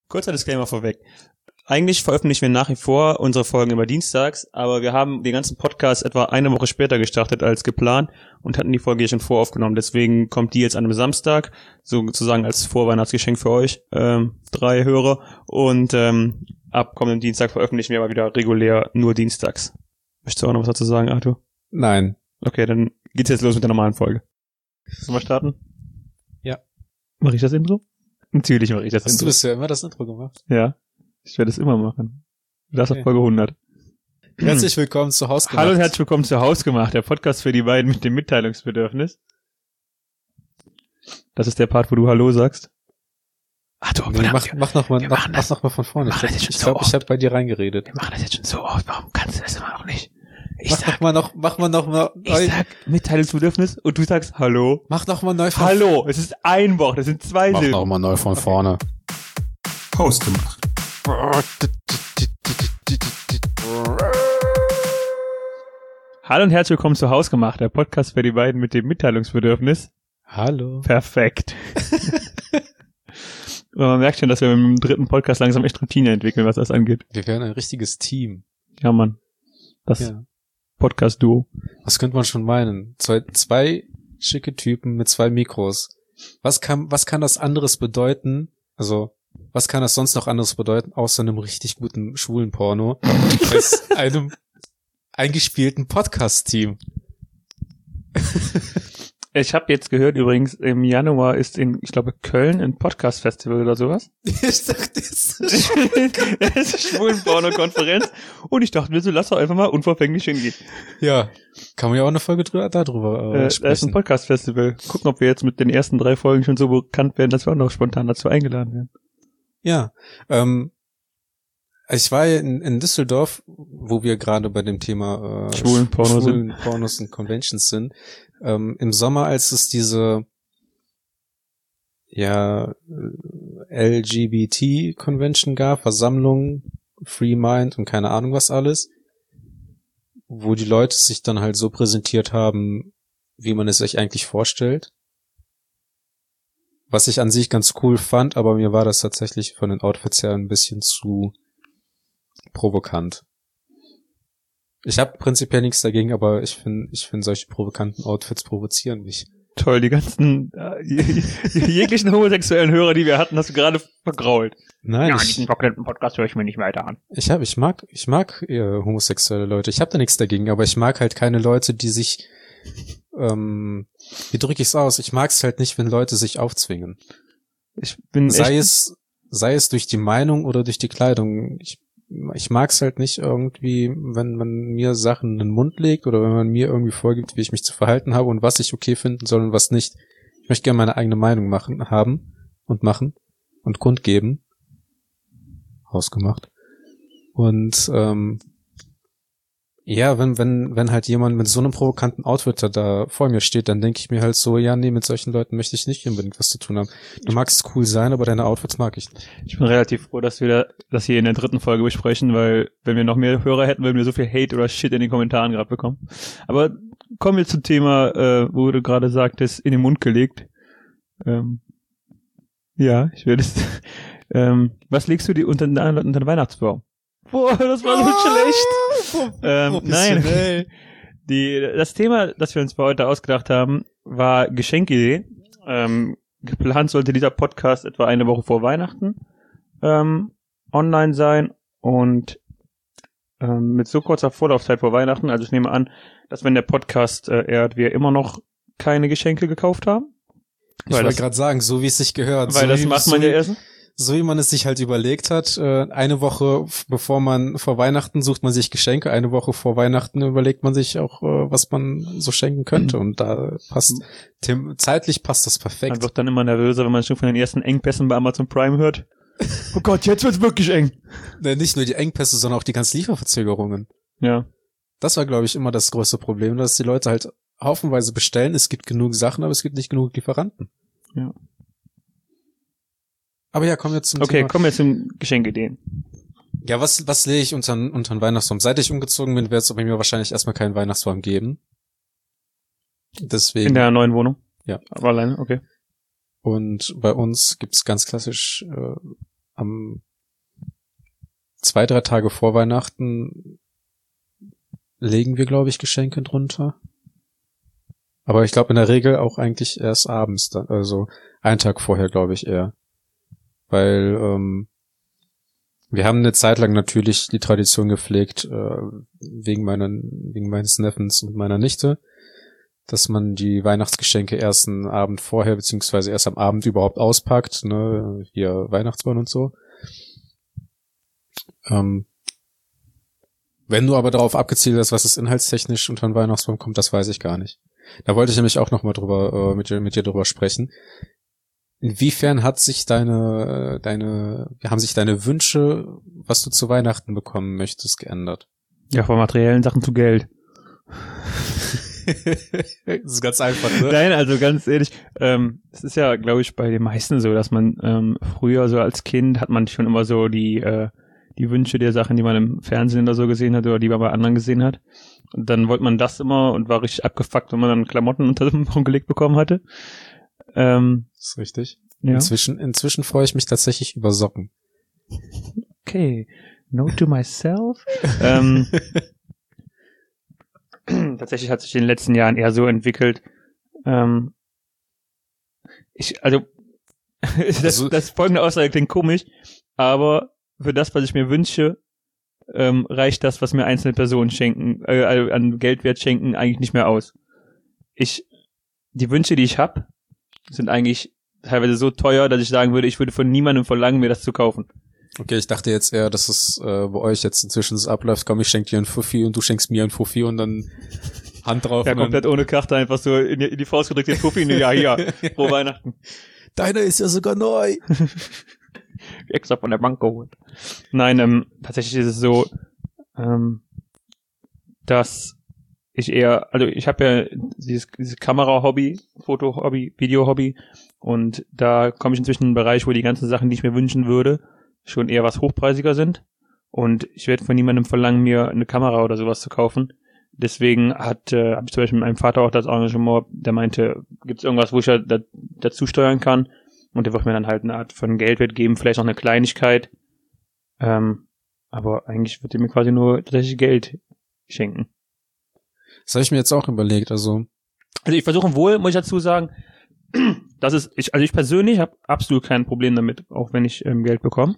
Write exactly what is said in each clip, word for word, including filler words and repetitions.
Kurzer Disclaimer vorweg. Eigentlich veröffentlichen wir nach wie vor unsere Folgen immer dienstags, aber wir haben den ganzen Podcast etwa eine Woche später gestartet als geplant und hatten die Folge hier schon voraufgenommen. Deswegen kommt die jetzt an einem Samstag, sozusagen als Vorweihnachtsgeschenk für euch, ähm, drei Hörer. Und ähm, ab kommenden Dienstag veröffentlichen wir aber wieder regulär nur dienstags. Möchtest du auch noch was dazu sagen, Arthur? Nein. Okay, dann geht's jetzt los mit der normalen Folge. Sollen wir starten? Ja. Mache ich das Intro? Natürlich mache ich das Hast Intro. du bisher immer das Intro gemacht? Ja, ich werde es immer machen. Das Okay. auf Folge hundert. Herzlich willkommen zu Hausgemacht. Hallo und herzlich willkommen zu Hausgemacht, der Podcast für die beiden mit dem Mitteilungsbedürfnis. Das ist der Part, wo du Hallo sagst. Ach du, Nee, mach, mach noch mal, wir mach, machen mach das- noch mal von vorne. wir Ich machen glaube, das jetzt ich, so glaub, ich oft. habe bei dir reingeredet. Wir machen das jetzt schon so oft, warum kannst du das immer noch nicht? Ich Mach sag, noch mal noch, mach mal noch mal ich neu. sag Mitteilungsbedürfnis und du sagst Hallo. Mach noch mal neu von Hallo, es ist ein Wort, es sind zwei Mach Silben. noch mal neu von vorne. Hausgemacht. Hallo und herzlich willkommen zu Hausgemacht, der Podcast für die beiden mit dem Mitteilungsbedürfnis. Hallo. Perfekt. Und man merkt schon, dass wir mit dem dritten Podcast langsam echt Routine entwickeln, was das angeht. Wir werden ein richtiges Team. Ja, Mann. Das Ja. Podcast-Duo. Was könnte man schon meinen? Zwei, zwei schicke Typen mit zwei Mikros. Was kann, was kann das anderes bedeuten? Also, was kann das sonst noch anderes bedeuten, außer einem richtig guten schwulen Porno, als einem eingespielten Podcast-Team? Ich habe jetzt gehört, übrigens, im Januar ist in, ich glaube, Köln ein Podcast-Festival oder sowas. Ich dachte, das Es ist Schwulen-Porno-Konferenz. Und ich dachte mir so, lass doch einfach mal unverfänglich hingehen. ja, kann man ja auch eine Folge drüber, darüber Äh, äh, da ist ein sprechen. Podcast-Festival. Gucken, ob wir jetzt mit den ersten drei Folgen schon so bekannt werden, dass wir auch noch spontan dazu eingeladen werden. Ja, ähm, ich war ja in, in Düsseldorf, wo wir gerade bei dem Thema äh, Schwulenporno sind. Schwulen Pornos und Conventions sind. Ähm, Im Sommer, als es diese ja L G B T-Convention gab, Versammlung, Free Mind und keine Ahnung was alles, wo die Leute sich dann halt so präsentiert haben, wie man es sich eigentlich vorstellt. Was ich an sich ganz cool fand, aber mir war das tatsächlich von den Outfits her ein bisschen zu provokant. Ich habe prinzipiell nichts dagegen, aber ich finde, ich finde solche provokanten Outfits provozieren mich. Toll, die ganzen äh, je- je- jeglichen homosexuellen Hörer, die wir hatten, hast du gerade vergrault. Nein, Ja, ich, diesen verklemmten Podcast höre ich mir nicht weiter an. ich hab, ich mag, ich mag eher homosexuelle Leute. Ich habe da nichts dagegen, aber ich mag halt keine Leute, die sich, ähm, wie drücke ich es aus? Ich mag es halt nicht, wenn Leute sich aufzwingen. Ich bin Sei echt, es, sei es durch die Meinung oder durch die Kleidung. Ich, ich mag es halt nicht irgendwie, wenn man mir Sachen in den Mund legt oder wenn man mir irgendwie vorgibt, wie ich mich zu verhalten habe und was ich okay finden soll und was nicht. Ich möchte gerne meine eigene Meinung machen, haben und machen und kundgeben. Hausgemacht. Und ähm, ja, wenn wenn wenn halt jemand mit so einem provokanten Outfit da, da vor mir steht, dann denke ich mir halt so, ja, nee, mit solchen Leuten möchte ich nicht unbedingt was zu tun haben. Du magst cool sein, aber deine Outfits mag ich nicht. ich bin relativ froh, dass wir das hier in der dritten Folge besprechen, weil wenn wir noch mehr Hörer hätten, würden wir so viel Hate oder Shit in den Kommentaren gerade bekommen. Aber kommen wir zum Thema, äh, wo du gerade sagtest, in den Mund gelegt. Ähm, ja, ich werde es. ähm, was legst du dir unter, unter den Weihnachtsbaum? Boah, das war so schlecht. Ähm, nein, die, das Thema, das wir uns für heute ausgedacht haben, war Geschenkidee. Ähm, geplant sollte dieser Podcast etwa eine Woche vor Weihnachten ähm, online sein und ähm, mit so kurzer Vorlaufzeit vor Weihnachten, also ich nehme an, dass wenn der Podcast äh, ehrt, wir immer noch keine Geschenke gekauft haben. Ich Weil wollte das, gerade sagen, so wie es sich gehört. weil so das wie, macht so man ja wie, erst. so wie man es sich halt überlegt hat, äh, eine Woche f- bevor man vor Weihnachten sucht man sich Geschenke, eine Woche vor Weihnachten überlegt man sich auch, äh, was man so schenken könnte. Und da passt, Tim, zeitlich passt das Man perfekt. wird dann immer nervöser, wenn man schon von den ersten Engpässen bei Amazon Prime hört. Oh Gott, jetzt wird's wirklich eng. Äh, Nicht nur die Engpässe, sondern auch die ganzen Lieferverzögerungen. Ja. Das war, glaube ich, immer das größte Problem, dass die Leute halt haufenweise bestellen. Es gibt genug Sachen, aber es gibt nicht genug Lieferanten. Ja. Aber ja, kommen wir zum Okay, Thema. kommen wir zum Geschenkideen. Ja, was, was lege ich unter, unter den Weihnachtsbaum? Seit ich umgezogen bin, wird es bei mir wahrscheinlich erstmal keinen Weihnachtsbaum geben. Deswegen. In der neuen Wohnung? Ja. Aber alleine, okay. Und bei uns gibt's ganz klassisch äh, am zwei, drei Tage vor Weihnachten legen wir, glaube ich, Geschenke drunter. Aber ich glaube in der Regel auch eigentlich erst abends, dann, also einen Tag vorher, glaube ich, eher. Weil ähm, wir haben eine Zeit lang natürlich die Tradition gepflegt, äh, wegen meiner, wegen meines Neffens und meiner Nichte, dass man die Weihnachtsgeschenke erst einen Abend vorher, beziehungsweise erst am Abend überhaupt auspackt, ne, hier Weihnachtsbaum und so. Ähm, wenn du aber darauf abgezielt hast, was es inhaltstechnisch unter den Weihnachtsbaum kommt, das weiß ich gar nicht. Da wollte ich nämlich auch noch mal drüber, äh, mit dir, mit dir drüber sprechen. Inwiefern hat sich deine, deine, haben sich deine Wünsche, was du zu Weihnachten bekommen möchtest, geändert? Ja, von materiellen Sachen zu Geld. Das ist ganz einfach, ne? Nein, also ganz ehrlich, ähm, es ist ja, glaube ich, bei den meisten so, dass man ähm, früher so als Kind hat man schon immer so die äh, die Wünsche der Sachen, die man im Fernsehen oder so gesehen hat oder die man bei anderen gesehen hat. Und dann wollte man das immer und war richtig abgefuckt, wenn man dann Klamotten unter dem Baum gelegt bekommen hatte. Ähm, Das ist richtig. ja. Inzwischen, inzwischen freue ich mich tatsächlich über Socken. Okay, note to myself. ähm, tatsächlich hat sich in den letzten Jahren eher so entwickelt. Ähm, ich, also, das, Also- das folgende Aussage klingt komisch, aber für das, was ich mir wünsche, ähm, reicht das, was mir einzelne Personen schenken, äh, also an Geldwert schenken, eigentlich nicht mehr aus. Ich, die Wünsche, die ich habe, sind eigentlich teilweise so teuer, dass ich sagen würde, ich würde von niemandem verlangen, mir das zu kaufen. Okay, ich dachte jetzt eher, dass es äh, bei euch jetzt inzwischen so abläuft, komm, ich schenk dir ein Fuffi und du schenkst mir ein Fuffi und dann Hand drauf. Ja, und dann, komplett ohne Karte, einfach so in die, in die Faust gedrückt, den Fuffi, ja, hier, frohe Weihnachten. deiner ist ja sogar neu. Extra von der Bank geholt. Nein, ähm, tatsächlich ist es so, ähm, dass ich eher, also ich habe ja dieses, dieses Kamera-Hobby, Foto-Hobby, Video-Hobby und da komme ich inzwischen in einen Bereich, wo die ganzen Sachen, die ich mir wünschen würde, schon eher was hochpreisiger sind und ich werde von niemandem verlangen, mir eine Kamera oder sowas zu kaufen. Deswegen hat, äh, habe ich zum Beispiel mit meinem Vater auch das Engagement, der meinte, gibt es irgendwas, wo ich ja da, dazu steuern kann? Und der wird mir dann halt eine Art von Geldwert geben, vielleicht auch eine Kleinigkeit. Ähm, aber eigentlich wird er mir quasi nur tatsächlich Geld schenken. Das habe ich mir jetzt auch überlegt, also Also ich versuche wohl, muss ich dazu sagen, das ist, ich, also ich persönlich habe absolut kein Problem damit, auch wenn ich ähm, Geld bekomme.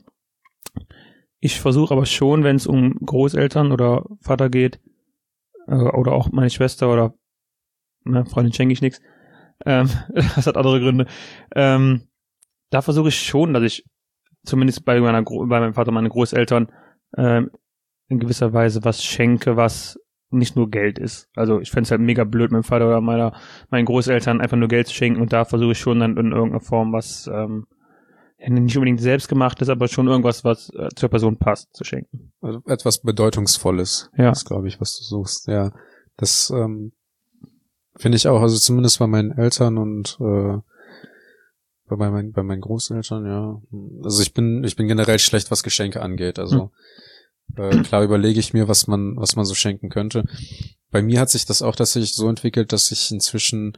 Ich versuche aber schon, wenn es um Großeltern oder Vater geht, äh, oder auch meine Schwester oder meine Freundin schenke ich nichts. Ähm, das hat andere Gründe. Ähm, da versuche ich schon, dass ich zumindest bei meiner Gro- bei meinem Vater und meinen Großeltern ähm, in gewisser Weise was schenke, was nicht nur Geld ist. Also ich fände es halt mega blöd, meinem Vater oder meiner meinen Großeltern einfach nur Geld zu schenken und da versuche ich schon dann in irgendeiner Form was ähm, nicht unbedingt selbst gemacht ist, aber schon irgendwas, was äh, zur Person passt, zu schenken. Also etwas Bedeutungsvolles. Ja. Das glaube ich, was du suchst. Ja, das ähm, finde ich auch. Also zumindest bei meinen Eltern und äh, bei meinen bei meinen Großeltern. Ja. Also ich bin ich bin generell schlecht, was Geschenke angeht. Also hm. äh, klar überlege ich mir, was man was man so schenken könnte. Bei mir hat sich das auch tatsächlich so entwickelt, dass ich inzwischen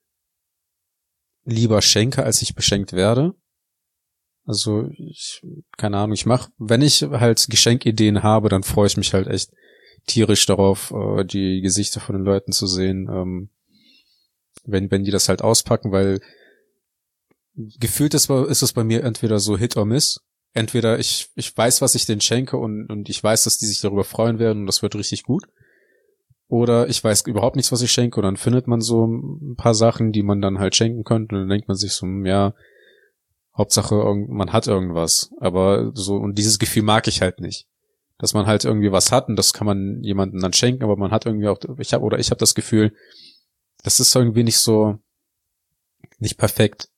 lieber schenke, als ich beschenkt werde. Also ich, keine Ahnung, ich mache, wenn ich halt Geschenkideen habe, dann freue ich mich halt echt tierisch darauf, die Gesichter von den Leuten zu sehen, wenn wenn die das halt auspacken, weil gefühlt ist, ist es bei mir entweder so Hit or Miss. Entweder ich ich weiß, was ich denen schenke und und ich weiß, dass die sich darüber freuen werden und das wird richtig gut. Oder ich weiß überhaupt nichts, was ich schenke und dann findet man so ein paar Sachen, die man dann halt schenken könnte und dann denkt man sich so, ja, Hauptsache, man hat irgendwas. Aber so, und dieses Gefühl mag ich halt nicht. Dass man halt irgendwie was hat und das kann man jemandem dann schenken, aber man hat irgendwie auch, ich habe oder ich habe das Gefühl, das ist irgendwie nicht so, nicht perfekt.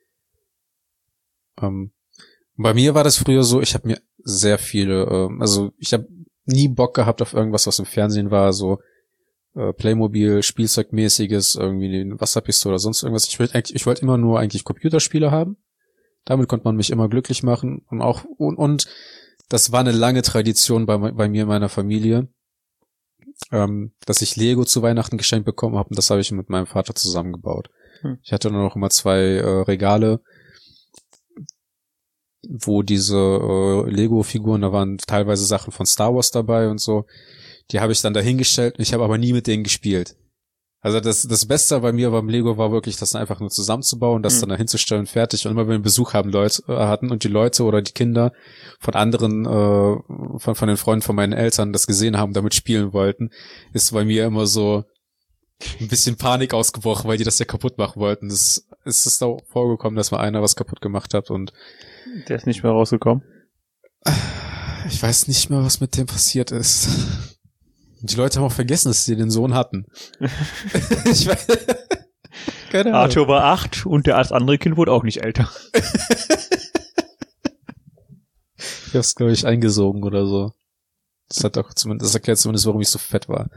Ähm, bei mir war das früher so, ich habe mir sehr viele, äh, also ich habe nie Bock gehabt auf irgendwas, was im Fernsehen war, so äh, Playmobil, Spielzeugmäßiges, irgendwie eine Wasserpistole oder sonst irgendwas. Ich wollte eigentlich, ich wollte immer nur eigentlich Computerspiele haben. Damit konnte man mich immer glücklich machen und auch und, und das war eine lange Tradition bei, bei mir in meiner Familie, ähm, dass ich Lego zu Weihnachten geschenkt bekommen habe und das habe ich mit meinem Vater zusammengebaut. Hm. Ich hatte dann noch immer zwei äh, Regale. wo diese äh, Lego-Figuren, da waren teilweise Sachen von Star Wars dabei und so, die habe ich dann dahingestellt, ich habe aber nie mit denen gespielt. Also das das Beste bei mir beim Lego war wirklich, das einfach nur zusammenzubauen, das mhm. dann dahin zu stellen, fertig. Und immer wenn wir Besuch haben Leute äh, hatten und die Leute oder die Kinder von anderen, äh, von von den Freunden von meinen Eltern das gesehen haben, damit spielen wollten, ist bei mir immer so ein bisschen Panik ausgebrochen, weil die das ja kaputt machen wollten. Das ist es auch vorgekommen, dass mal einer was kaputt gemacht hat und der ist nicht mehr rausgekommen. Ich weiß nicht mehr, was mit dem passiert ist. Die Leute haben auch vergessen, dass sie den Sohn hatten. Ich weiß, keine Ahnung. Arthur war acht und der als andere Kind wurde auch nicht älter. Ich hab's, glaube ich, eingesogen oder so. Das hat auch zumindest, das erklärt zumindest, warum ich so fett war.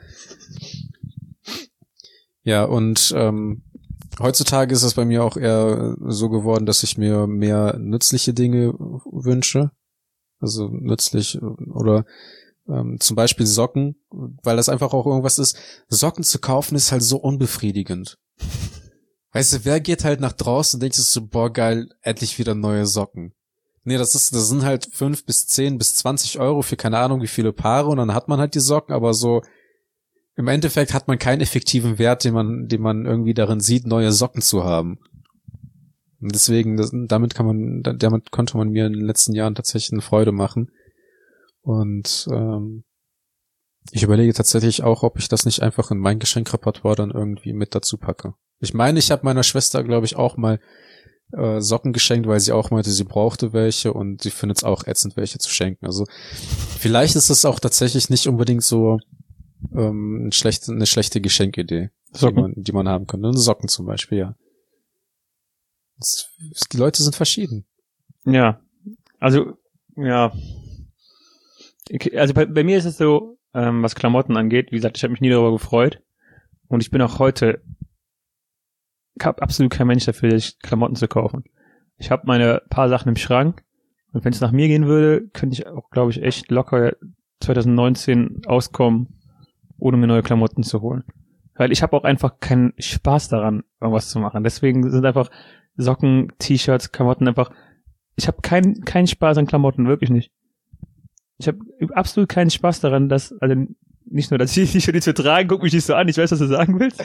Ja, und ähm, heutzutage ist es bei mir auch eher so geworden, dass ich mir mehr nützliche Dinge wünsche. Also nützlich oder ähm, zum Beispiel Socken, weil das einfach auch irgendwas ist. Socken zu kaufen ist halt so unbefriedigend. Weißt du, wer geht halt nach draußen und denkt sich so, boah geil, endlich wieder neue Socken. Nee, das ist, das sind halt fünf bis zehn bis zwanzig Euro für keine Ahnung wie viele Paare und dann hat man halt die Socken, aber so im Endeffekt hat man keinen effektiven Wert, den man, den man irgendwie darin sieht, neue Socken zu haben. Und deswegen, das, damit kann man, damit konnte man mir in den letzten Jahren tatsächlich eine Freude machen. Und ähm, ich überlege tatsächlich auch, ob ich das nicht einfach in mein Geschenkrepertoire dann irgendwie mit dazu packe. Ich meine, ich habe meiner Schwester, glaube ich, auch mal äh, Socken geschenkt, weil sie auch meinte, sie brauchte welche und sie findet es auch ätzend, welche zu schenken. Also vielleicht ist es auch tatsächlich nicht unbedingt so ähm, eine schlechte, eine schlechte Geschenkidee, die man, die man haben könnte. Socken zum Beispiel, ja. Das, die Leute sind verschieden. Ja, also ja. Also bei, bei mir ist es so, ähm, was Klamotten angeht, wie gesagt, ich habe mich nie darüber gefreut und ich bin auch heute absolut kein Mensch dafür, sich Klamotten zu kaufen. Ich habe meine paar Sachen im Schrank und wenn es nach mir gehen würde, könnte ich auch, glaube ich, echt locker zwanzig neunzehn auskommen, ohne mir neue Klamotten zu holen. Weil ich habe auch einfach keinen Spaß daran, irgendwas zu machen. Deswegen sind einfach Socken, T-Shirts, Klamotten einfach, ich habe keinen keinen Spaß an Klamotten, wirklich nicht. Ich habe absolut keinen Spaß daran, dass, also nicht nur, dass ich nicht die zu tragen, guck mich nicht so an, ich weiß, was du sagen willst.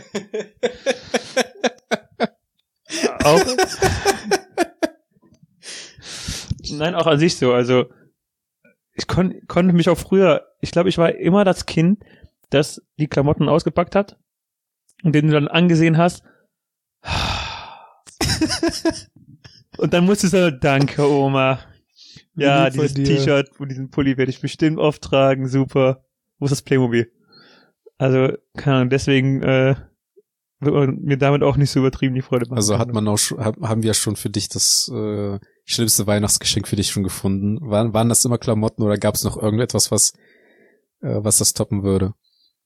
Auch. Nein, auch an sich so, also ich kon, konnte mich auch früher, ich glaube, ich war immer das Kind, das die Klamotten ausgepackt hat und den du dann angesehen hast. Und dann musstest du, danke Oma. Ja, dieses T-Shirt und diesen Pulli werde ich bestimmt oft tragen, super. Wo ist das Playmobil? Also, keine Ahnung, deswegen äh, wird man mir damit auch nicht so übertrieben die Freude machen. Also hat man auch schon, haben wir schon für dich das äh, schlimmste Weihnachtsgeschenk für dich schon gefunden? Waren, waren das immer Klamotten oder gab es noch irgendetwas, was äh, was das toppen würde?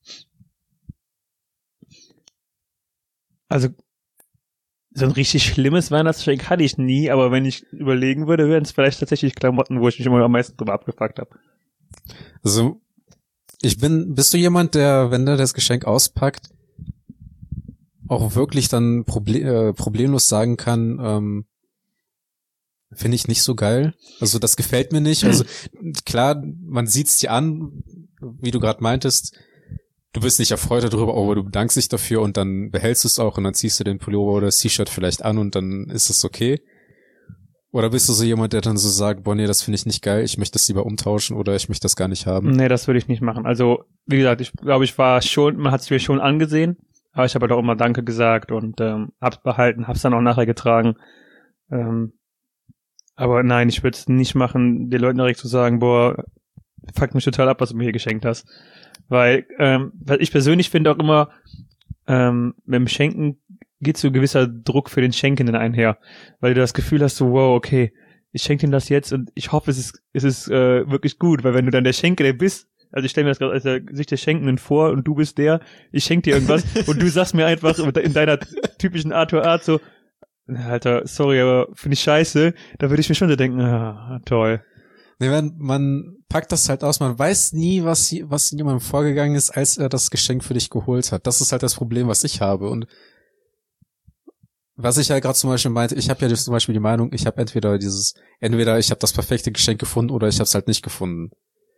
Also so ein richtig schlimmes Weihnachtsgeschenk hatte ich nie, aber wenn ich überlegen würde, wären es vielleicht tatsächlich Klamotten, wo ich mich immer am meisten drüber abgefuckt habe. Also, ich bin, bist du jemand, der, wenn der das Geschenk auspackt, auch wirklich dann proble- äh, problemlos sagen kann, ähm, finde ich nicht so geil. Also, das gefällt mir nicht. Also, klar, man sieht's dir an, wie du gerade meintest, du bist nicht erfreut darüber, aber du bedankst dich dafür und dann behältst du es auch und dann ziehst du den Pullover oder das T-Shirt vielleicht an und dann ist es okay. Oder bist du so jemand, der dann so sagt, boah, nee, das finde ich nicht geil, ich möchte das lieber umtauschen oder ich möchte das gar nicht haben? Nee, das würde ich nicht machen. Also, wie gesagt, ich glaube, ich war schon, man hat es mir schon angesehen, aber ich habe halt auch immer Danke gesagt und ähm, hab's behalten, hab's dann auch nachher getragen. Ähm, aber nein, ich würde es nicht machen, den Leuten direkt zu sagen, boah, fuck mich total ab, was du mir hier geschenkt hast. Weil, ähm, weil ich persönlich finde auch immer, ähm, mit dem Schenken geht so ein gewisser Druck für den Schenkenden einher. Weil du das Gefühl hast, so, wow, okay, ich schenke ihm das jetzt und ich hoffe, es ist, es ist äh, wirklich gut, weil wenn du dann der Schenkende bist, also ich stelle mir das gerade als der Sicht des Schenkenden vor und du bist der, ich schenke dir irgendwas und du sagst mir einfach in deiner typischen Arthur-Art so, Alter, sorry, aber finde ich scheiße, da würde ich mir schon so denken, ah, toll. Nee, man, man packt das halt aus, man weiß nie, was, was in jemandem vorgegangen ist, als er das Geschenk für dich geholt hat. Das ist halt das Problem, was ich habe. Und was ich ja gerade zum Beispiel meinte, ich habe ja zum Beispiel die Meinung, ich habe entweder dieses, entweder ich habe das perfekte Geschenk gefunden oder ich habe es halt nicht gefunden.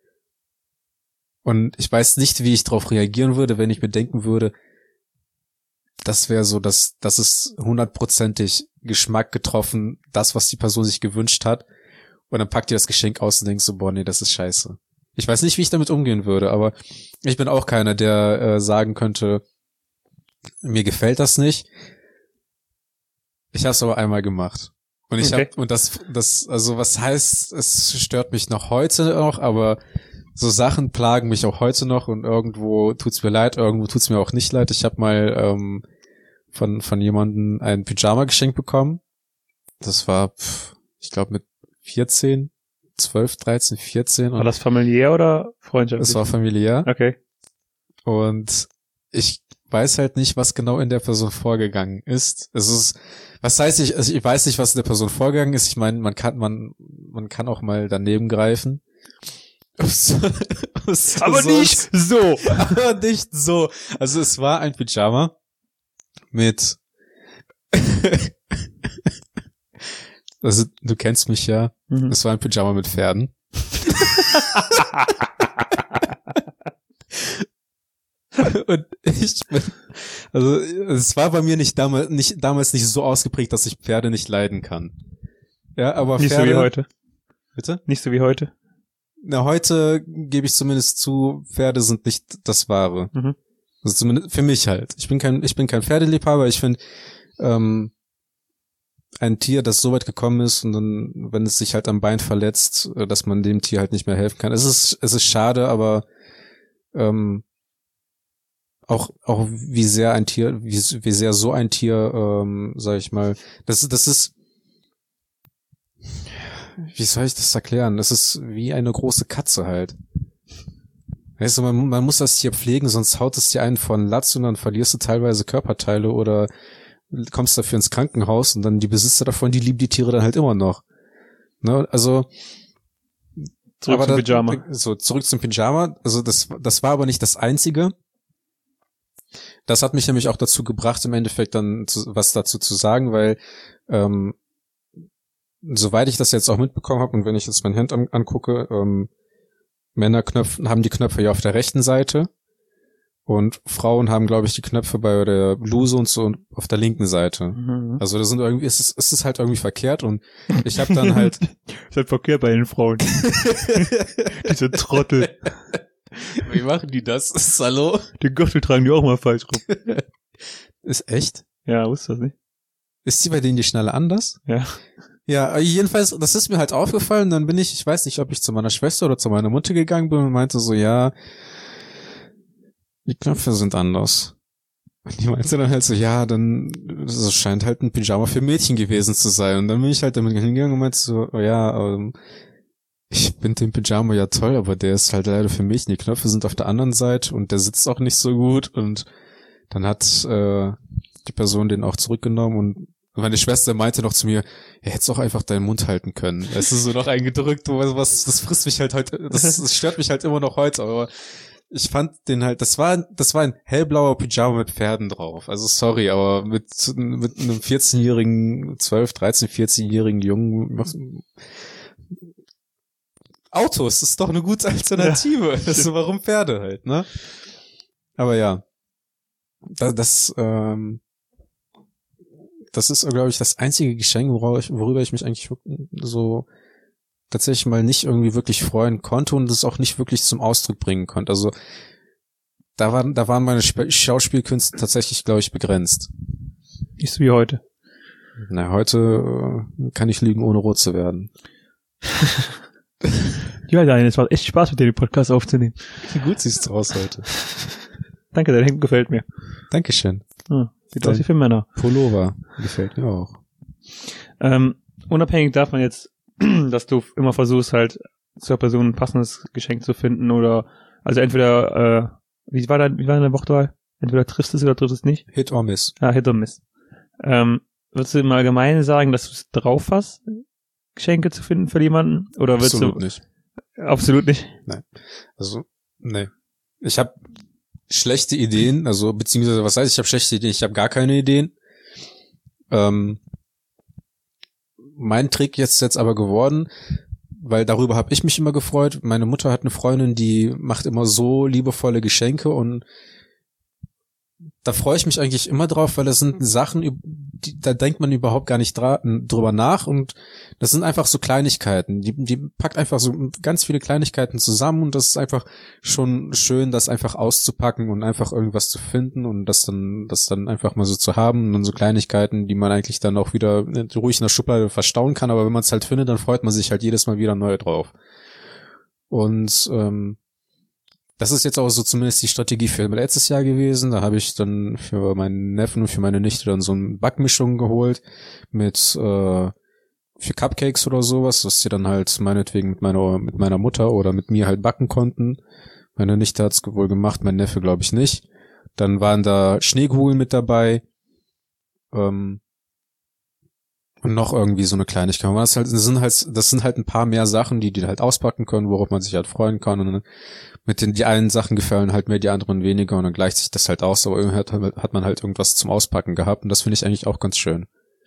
Und ich weiß nicht, wie ich darauf reagieren würde, wenn ich mir denken würde, das wäre so, dass das ist hundertprozentig Geschmack getroffen, das, was die Person sich gewünscht hat. Und dann packt ihr das Geschenk aus und denkst so, boah, nee, das ist scheiße. Ich weiß nicht, wie ich damit umgehen würde, aber ich bin auch keiner, der äh, sagen könnte, mir gefällt das nicht. Ich habe es aber einmal gemacht. Und ich Okay. habe und das das also was heißt, es stört mich noch heute noch, aber so Sachen plagen mich auch heute noch und irgendwo tut's mir leid, irgendwo tut's mir auch nicht leid. Ich habe mal ähm, von von jemandem ein Pyjama geschenkt bekommen. Das war pff, ich glaube mit vierzehn, zwölf, dreizehn, vierzehn War und das familiär oder freundschaftlich? es war familiär. Okay. Und ich weiß halt nicht, was genau in der Person vorgegangen ist. Es ist, was heißt ich, also ich weiß nicht, was in der Person vorgegangen ist. Ich meine, man kann, man, man kann auch mal daneben greifen. Aber nicht so. Aber nicht so. Also es war ein Pyjama mit, also du kennst mich ja. Mhm. Es war ein Pyjama mit Pferden. Und ich bin, also es war bei mir nicht damals nicht damals nicht so ausgeprägt, dass ich Pferde nicht leiden kann. Ja, aber Nicht Pferde, so wie heute. Bitte? Nicht so wie heute. Na, heute gebe ich zumindest zu, Pferde sind nicht das Wahre. Mhm. Also zumindest für mich halt. Ich bin kein ich bin kein Pferdeliebhaber. Ich finde ähm, ein Tier, das so weit gekommen ist und dann, wenn es sich halt am Bein verletzt, dass man dem Tier halt nicht mehr helfen kann. Es ist es ist schade, aber ähm, auch auch wie sehr ein Tier, wie, wie sehr so ein Tier, ähm, sag ich mal, das das ist, wie soll ich das erklären? Das ist wie eine große Katze halt. Weißt du, man, man muss das Tier pflegen, sonst haut es dir einen von Latz und dann verlierst du teilweise Körperteile oder kommst dafür ins Krankenhaus und dann die Besitzer davon, die lieben die Tiere dann halt immer noch. Ne? Also Zurück aber zum da, Pyjama. So, zurück zum Pyjama. Also das, das war aber nicht das Einzige. Das hat mich nämlich auch dazu gebracht, im Endeffekt dann zu, was dazu zu sagen, weil ähm, soweit ich das jetzt auch mitbekommen habe und wenn ich jetzt mein Hand an, angucke, ähm, Männer knöpfen, haben die Knöpfe ja auf der rechten Seite und Frauen haben, glaube ich, die Knöpfe bei der Bluse und so auf der linken Seite. Mhm. Also das sind irgendwie, es ist, es ist halt irgendwie verkehrt und ich habe dann halt Ist halt verkehrt bei den Frauen. Diese Trottel. Wie machen die das? Hallo? Den Gürtel tragen die auch mal falsch rum. Ist echt? Ja, wusste das nicht. Ist die bei denen die Schnalle anders? Ja. Ja, jedenfalls, das ist mir halt aufgefallen, dann bin ich, ich weiß nicht, ob ich zu meiner Schwester oder zu meiner Mutter gegangen bin und meinte so, ja, die Knöpfe sind anders. Und die meinte dann halt so, ja, dann, das scheint halt ein Pyjama für Mädchen gewesen zu sein. Und dann bin ich halt damit hingegangen und meinte so, oh ja, ähm, ich finde den Pyjama ja toll, aber der ist halt leider für Mädchen. Die Knöpfe sind auf der anderen Seite und der sitzt auch nicht so gut. Und dann hat äh, die Person den auch zurückgenommen und meine Schwester meinte noch zu mir, er hätte auch einfach deinen Mund halten können. Es ist so noch eingedrückt, was, was, das frisst mich halt heute, das, das stört mich halt immer noch heute, aber ich fand den halt, das war, das war ein hellblauer Pyjama mit Pferden drauf. Also sorry, aber mit, mit einem vierzehnjährigen, zwölf, dreizehn, vierzehnjährigen Jungen, Autos, das ist doch eine gute Alternative. Ja, das ist, warum Pferde halt, ne? Aber ja, das, das, ähm, das ist, glaube ich, das einzige Geschenk, worüber ich, worüber ich mich eigentlich so tatsächlich mal nicht irgendwie wirklich freuen konnte und das auch nicht wirklich zum Ausdruck bringen konnte. Also da waren, da waren meine Sp- Schauspielkünste tatsächlich, glaube ich, begrenzt. Nicht so wie heute. Na, heute äh, kann ich lügen, ohne rot zu werden. Ja, Daniel, es war echt Spaß mit dir, den Podcast aufzunehmen. Wie gut siehst du aus heute. Danke, dein Hemd gefällt mir. Dankeschön. Ah, sieht aus wie für Männer. Pullover gefällt mir auch. Ähm, unabhängig davon jetzt, dass du immer versuchst halt zur Person ein passendes Geschenk zu finden oder also entweder, äh, wie war da, wie war deine Wortwahl? Entweder triffst es oder triffst es nicht? Hit or miss. Ja, Hit or miss. Ähm, würdest du im Allgemeinen sagen, dass du es drauf hast, Geschenke zu finden für jemanden? Oder würdest Absolut du, nicht. Absolut nicht? Nein. Also, nee. Ich habe schlechte Ideen, also beziehungsweise was heißt, ich habe schlechte Ideen, ich habe gar keine Ideen. Ähm, mein Trick jetzt jetzt aber geworden, weil darüber habe ich mich immer gefreut. Meine Mutter hat eine Freundin, die macht immer so liebevolle Geschenke und da freue ich mich eigentlich immer drauf, weil das sind Sachen, die, da denkt man überhaupt gar nicht dra- drüber nach und das sind einfach so Kleinigkeiten. Die, die packt einfach so ganz viele Kleinigkeiten zusammen und das ist einfach schon schön, das einfach auszupacken und einfach irgendwas zu finden und das dann, das dann einfach mal so zu haben und dann so Kleinigkeiten, die man eigentlich dann auch wieder ruhig in der Schublade verstauen kann, aber wenn man es halt findet, dann freut man sich halt jedes Mal wieder neu drauf. Und ähm, das ist jetzt auch so zumindest die Strategie für letztes Jahr gewesen. Da habe ich dann für meinen Neffen und für meine Nichte dann so eine Backmischung geholt mit äh, für Cupcakes oder sowas, was sie dann halt meinetwegen mit meiner mit meiner Mutter oder mit mir halt backen konnten. Meine Nichte hat's wohl gemacht, mein Neffe glaube ich nicht. Dann waren da Schneekugeln mit dabei. Ähm, Und noch irgendwie so eine Kleinigkeit. Das, halt, das sind halt, das sind halt ein paar mehr Sachen, die die halt auspacken können, worauf man sich halt freuen kann. Und mit den, die einen Sachen gefallen halt mehr, die anderen weniger. Und dann gleicht sich das halt aus. Aber irgendwie hat, hat man halt irgendwas zum Auspacken gehabt. Und das finde ich eigentlich auch ganz schön.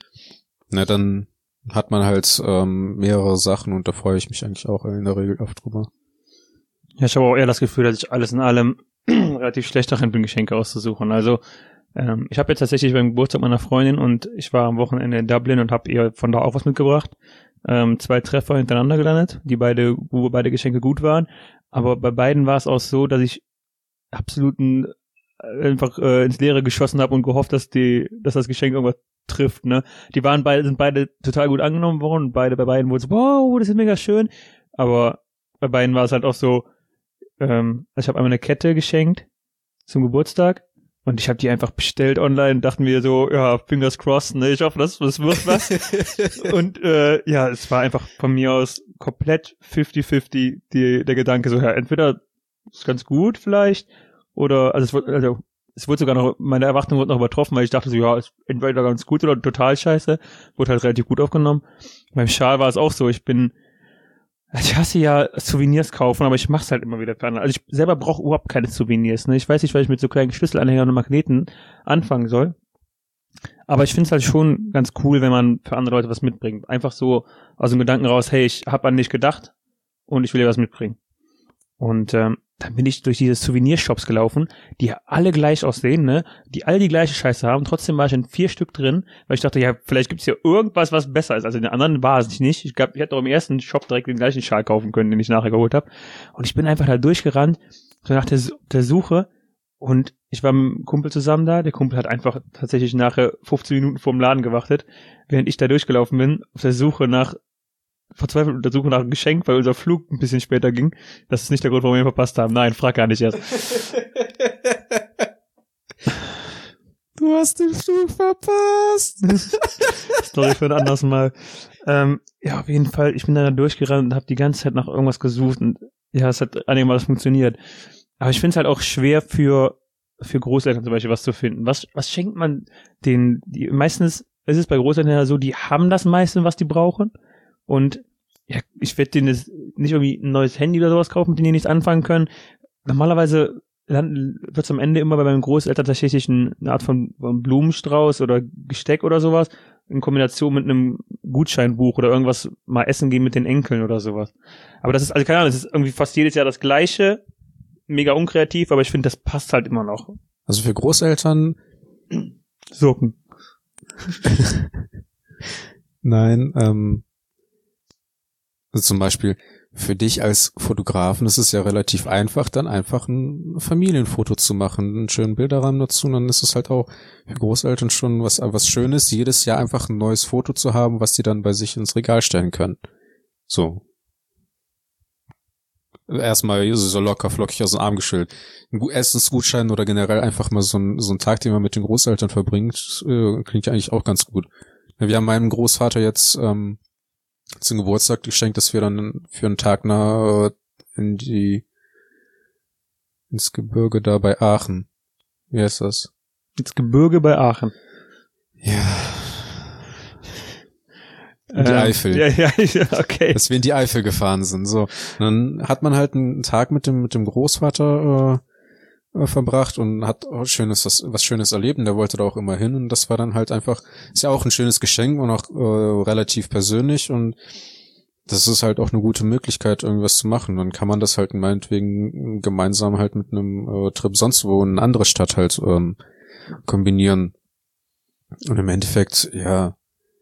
Na, dann hat man halt ähm, mehrere Sachen und da freue ich mich eigentlich auch in der Regel oft drüber. Ja, ich habe auch eher das Gefühl, dass ich alles in allem relativ schlecht darin bin, Geschenke auszusuchen. Also Ähm, ich habe jetzt tatsächlich beim Geburtstag meiner Freundin und ich war am Wochenende in Dublin und habe ihr von da auch was mitgebracht. Ähm, zwei Treffer hintereinander gelandet, die beide, wo beide Geschenke gut waren. Aber bei beiden war es auch so, dass ich absoluten einfach äh, ins Leere geschossen habe und gehofft, dass die, dass das Geschenk irgendwas trifft. Ne, die waren beide, sind beide total gut angenommen worden. Und beide bei beiden wurde so, wow, das ist mega schön. Aber bei beiden war es halt auch so. Ähm, also ich habe einmal eine Kette geschenkt zum Geburtstag. Und ich habe die einfach bestellt online und dachten mir so, ja, fingers crossed, ne, ich hoffe, das, das wird was. Und äh, ja, es war einfach von mir aus komplett fifty fifty die, der Gedanke so, ja, entweder ist ganz gut vielleicht oder, also es wird, also es wurde sogar noch, meine Erwartung wurde noch übertroffen, weil ich dachte so, ja, ist entweder ganz gut oder total scheiße. Wurde halt relativ gut aufgenommen. Beim Schal war es auch so, ich bin Ich hasse ja Souvenirs kaufen, aber ich mach's halt immer wieder für andere. Also ich selber brauche überhaupt keine Souvenirs. Ne? Ich weiß nicht, weil ich mit so kleinen Schlüsselanhängern und Magneten anfangen soll. Aber ich find's halt schon ganz cool, wenn man für andere Leute was mitbringt. Einfach so aus dem Gedanken raus, hey, ich hab an dich gedacht und ich will dir was mitbringen. Und ähm, dann bin ich durch diese Souvenirshops gelaufen, die alle gleich aussehen, ne, die all die gleiche Scheiße haben. Trotzdem war ich in vier Stück drin, weil ich dachte, ja, vielleicht gibt's hier irgendwas, was besser ist. Also in den anderen war es nicht. Ich glaube, ich hätte auch im ersten Shop direkt den gleichen Schal kaufen können, den ich nachher geholt habe. Und ich bin einfach da durchgerannt, so nach der, der Suche. Und ich war mit einem Kumpel zusammen da. Der Kumpel hat einfach tatsächlich nachher fünfzehn Minuten vorm Laden gewartet, während ich da durchgelaufen bin, auf der Suche nach verzweifelt unter Suche nach einem Geschenk, weil unser Flug ein bisschen später ging. Das ist nicht der Grund, warum wir ihn verpasst haben. Nein, frag gar nicht erst. Du hast den Flug verpasst. Story für ein anderes Mal. Ähm, ja, auf jeden Fall. Ich bin da durchgerannt und habe die ganze Zeit nach irgendwas gesucht und ja, es hat einigermaßen funktioniert. Aber ich finde es halt auch schwer für für Großeltern zum Beispiel was zu finden. Was was schenkt man denen? Die, meistens ist es bei Großeltern ja so, die haben das meiste, was die brauchen. Und ja, ich werde denen jetzt nicht irgendwie ein neues Handy oder sowas kaufen, mit denen die nichts anfangen können. Normalerweise wird es am Ende immer bei meinen Großeltern tatsächlich eine Art von Blumenstrauß oder Gesteck oder sowas in Kombination mit einem Gutscheinbuch oder irgendwas mal essen gehen mit den Enkeln oder sowas. Aber das ist, also keine Ahnung, das ist irgendwie fast jedes Jahr das Gleiche, mega unkreativ, aber ich finde, das passt halt immer noch. Also für Großeltern Socken. Nein, ähm also zum Beispiel für dich als Fotografen ist es ja relativ einfach, dann einfach ein Familienfoto zu machen, einen schönen Bilderrahmen dazu, und dann ist es halt auch für Großeltern schon was was Schönes, jedes Jahr einfach ein neues Foto zu haben, was die dann bei sich ins Regal stellen können. So. Erstmal so locker flockig aus dem Arm geschüttelt. Ein Essensgutschein oder generell einfach mal so ein, so ein Tag, den man mit den Großeltern verbringt, äh, klingt ja eigentlich auch ganz gut. Wir haben meinem Großvater jetzt ähm, zum Geburtstag geschenkt, dass wir dann für einen Tag nach in die ins Gebirge da bei Aachen. Wie heißt das? Ins Gebirge bei Aachen. Ja. In die ähm, Eifel. Ja, ja, ja, okay. Dass wir in die Eifel gefahren sind. So. Und dann hat man halt einen Tag mit dem mit dem Großvater äh, verbracht und hat auch schönes, was, was Schönes erlebt und der wollte da auch immer hin und das war dann halt einfach, ist ja auch ein schönes Geschenk und auch äh, relativ persönlich und das ist halt auch eine gute Möglichkeit, irgendwas zu machen. Dann kann man das halt meinetwegen gemeinsam halt mit einem äh, Trip sonst wo in eine andere Stadt halt ähm, kombinieren. Und im Endeffekt, ja,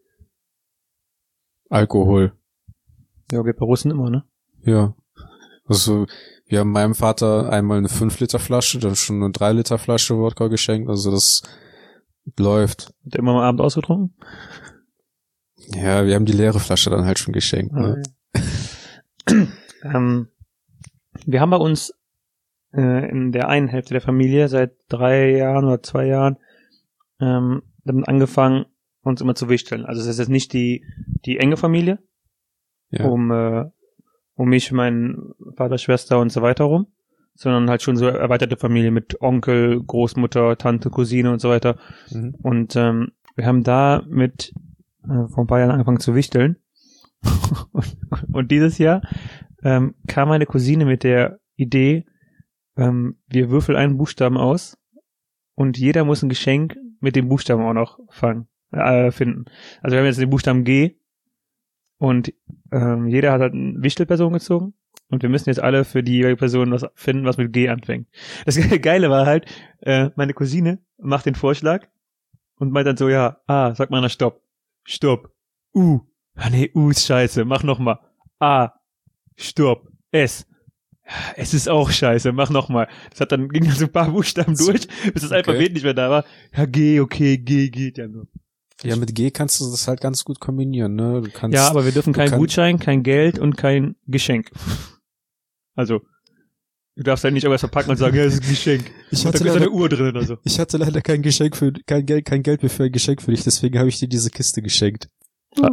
Alkohol. Ja, geht bei Russen immer, ne? Ja. Also, wir haben meinem Vater einmal eine fünf Liter Flasche, dann schon eine drei Liter Flasche Wodka geschenkt. Also das läuft. Hat er immer am Abend ausgetrunken? Ja, wir haben die leere Flasche dann halt schon geschenkt. Ne? Okay. ähm, wir haben bei uns äh, in der einen Hälfte der Familie seit drei Jahren oder zwei Jahren ähm, damit angefangen, uns immer zu wichteln. Also es ist jetzt nicht die die enge Familie, Ja. um äh, um mich, meinen Vater, Schwester und so weiter rum, sondern halt schon so erweiterte Familie mit Onkel, Großmutter, Tante, Cousine und so weiter. Mhm. Und ähm, wir haben da mit äh, vor ein paar Jahren angefangen zu wichteln. und, und dieses Jahr ähm, kam meine Cousine mit der Idee, ähm, wir würfeln einen Buchstaben aus und jeder muss ein Geschenk mit dem Buchstaben auch noch fangen, äh, finden. Also wir haben jetzt den Buchstaben G und ähm, jeder hat halt eine Wichtelperson gezogen und wir müssen jetzt alle für die jeweilige Person was finden, was mit G anfängt. Das Geile war halt, äh, meine Cousine macht den Vorschlag und meint dann so, ja, ah, sag mal einer Stopp. Stopp. U. Ah nee, U ist scheiße, mach nochmal. A. Stopp. S. Es ist auch scheiße, mach nochmal. Das hat dann, ging dann so ein paar Buchstaben durch, bis das Okay. Alphabet nicht mehr da war. Ja, G, okay, G geht ja nur. Ja, mit G kannst du das halt ganz gut kombinieren, ne? Du kannst, Ja, aber wir dürfen du keinen kann- Gutschein, kein Geld und kein Geschenk. Also, du darfst halt nicht irgendwas verpacken und sagen, ja, das ist ein Geschenk. Ich Und da hatte ist leider- eine Uhr drin oder so. Ich hatte leider kein Geschenk für, kein Geld, kein Geld mehr für ein Geschenk für dich, deswegen habe ich dir diese Kiste geschenkt. Ah.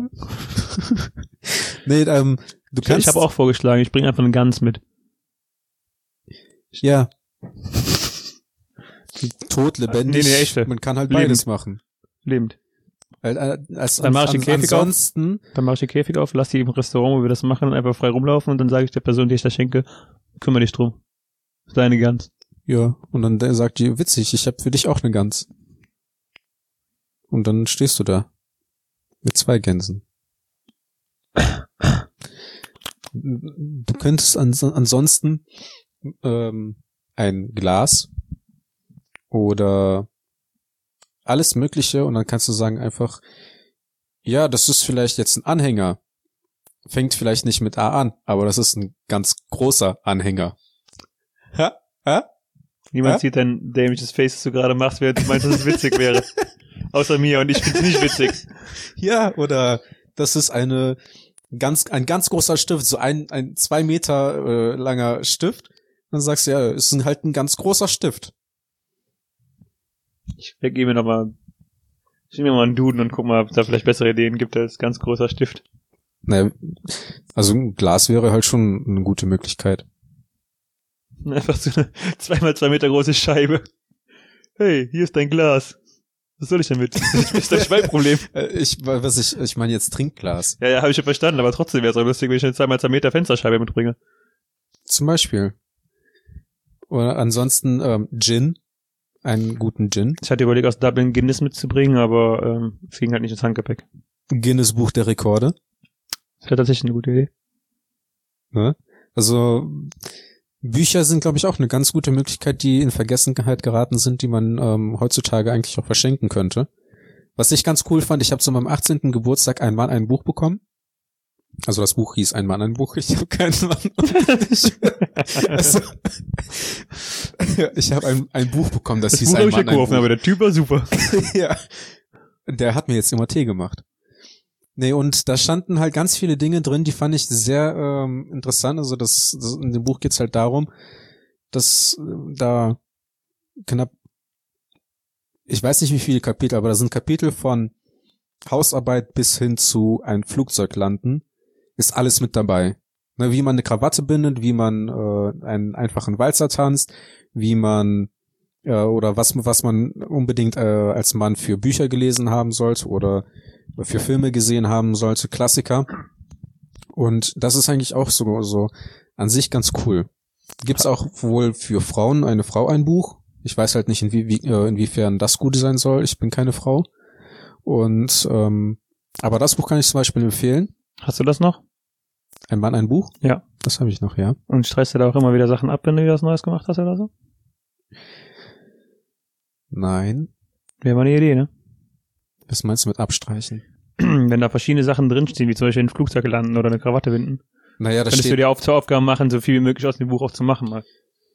Nee, ähm, du Ich, kannst. ich habe auch vorgeschlagen, ich bringe einfach eine Gans mit. Ja. Tot, lebendig. Nee, nee, echte. Man kann halt Lebend. beides machen. Lebend. Weil, äh, als, Dann mach ich den Käfig auf. ansonsten, Dann mache ich den Käfig auf, lass die im Restaurant, wo wir das machen, einfach frei rumlaufen und dann sage ich der Person, die ich das schenke, kümmere dich drum. Das ist deine Gans. ja, und dann der sagt die, witzig, ich habe für dich auch eine Gans. Und dann stehst du da. Mit zwei Gänsen. Du könntest ans ansonsten ähm, ein Glas oder alles Mögliche und dann kannst du sagen einfach, ja, das ist vielleicht jetzt ein Anhänger. Fängt vielleicht nicht mit A an, aber das ist ein ganz großer Anhänger. Ha? Ha? Niemand Hä? sieht dein dämliches Face, das du gerade machst, während du meinst, dass es witzig wäre. Außer mir und ich find's nicht witzig. Ja, oder das ist eine ganz ein ganz großer Stift, so ein ein zwei Meter äh, langer Stift. Dann sagst du, ja, ist ein, halt ein ganz großer Stift. Ich gebe mir nochmal, ich nehme mir mal einen Duden und guck mal, ob es da vielleicht bessere Ideen gibt als ganz großer Stift. Naja, also ein Glas wäre halt schon eine gute Möglichkeit. Einfach so eine zweimal zwei Meter große Scheibe. Hey, hier ist dein Glas. Was soll ich damit? Das ist das Schweinproblem. Äh, ich, was ich, ich meine jetzt Trinkglas. Ja, ja, habe ich schon verstanden, aber trotzdem wäre es auch lustig, wenn ich eine zweimal zwei Meter Fensterscheibe mitbringe. Zum Beispiel. Oder ansonsten ähm, Gin. Einen guten Gin. Ich hatte überlegt, aus Dublin Guinness mitzubringen, aber ähm, es ging halt nicht ins Handgepäck. Guinness Buch der Rekorde. Das wäre tatsächlich eine gute Idee. Ne? Also Bücher sind, glaube ich, auch eine ganz gute Möglichkeit, die in Vergessenheit geraten sind, die man ähm, heutzutage eigentlich auch verschenken könnte. Was ich ganz cool fand, ich habe zu meinem achtzehnten Geburtstag ein Mann ein Buch bekommen. Also das Buch hieß Ein Mann ein Buch. Ich habe keinen Mann. ich also, ich habe ein, ein Buch bekommen, das, Das hieß Buch habe Ein ich Mann ein gekauft, Buch. aber der Typ war super. Ja. Der hat mir jetzt immer Tee gemacht. Nee, und da standen halt ganz viele Dinge drin, die fand ich sehr ähm, interessant. Also das, das in dem Buch geht's halt darum, dass äh, da knapp, ich weiß nicht wie viele Kapitel, aber da sind Kapitel von Hausarbeit bis hin zu ein Flugzeug landen, ist alles mit dabei. Ne, wie man eine Krawatte bindet, wie man äh, einen einfachen Walzer tanzt, wie man äh, oder was was man unbedingt äh, als Mann für Bücher gelesen haben sollte oder für Filme gesehen haben sollte, Klassiker. Und das ist eigentlich auch so so an sich ganz cool. Gibt's auch wohl für Frauen, eine Frau ein Buch. Ich weiß halt nicht, inwie, wie, äh, inwiefern das gut sein soll. Ich bin keine Frau. Und ähm, aber das Buch kann ich zum Beispiel empfehlen. Hast du das noch? Ein Mann, ein Buch? Ja. Das habe ich noch, ja. Und streichst du da auch immer wieder Sachen ab, wenn du wieder was Neues gemacht hast oder so? Nein. Wäre mal eine Idee, ne? Was meinst du mit abstreichen? Wenn da verschiedene Sachen drinstehen, wie zum Beispiel ein Flugzeug landen oder eine Krawatte binden, Naja, da könntest du steht... dir auf zur Aufgabe machen, so viel wie möglich aus dem Buch auch zu machen. Mal.